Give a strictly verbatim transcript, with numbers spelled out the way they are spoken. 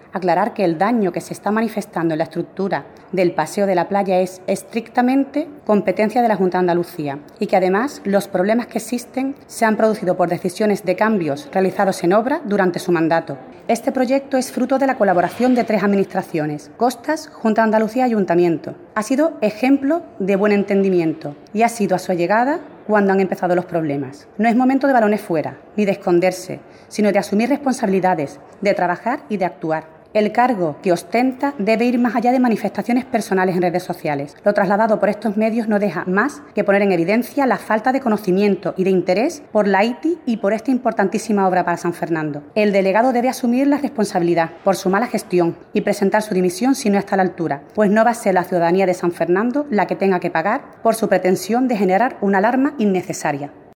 aclarar que el daño que se está manifestando en la estructura del Paseo de la Playa es estrictamente competencia de la Junta de Andalucía y que además los problemas que existen se han producido por decisiones de cambios realizados en obra durante su mandato. Este proyecto es fruto de la colaboración de tres administraciones: Costas, Junta de Andalucía y Ayuntamiento. Ha sido ejemplo de buen entendimiento y ha sido a su llegada cuando han empezado los problemas. No es momento de balones fuera, ni de esconderse, sino de asumir responsabilidades, de trabajar y de actuar. El cargo que ostenta debe ir más allá de manifestaciones personales en redes sociales. Lo trasladado por estos medios no deja más que poner en evidencia la falta de conocimiento y de interés por la I T I y por esta importantísima obra para San Fernando. El delegado debe asumir la responsabilidad por su mala gestión y presentar su dimisión si no está a la altura, pues no va a ser la ciudadanía de San Fernando la que tenga que pagar por su pretensión de generar una alarma innecesaria.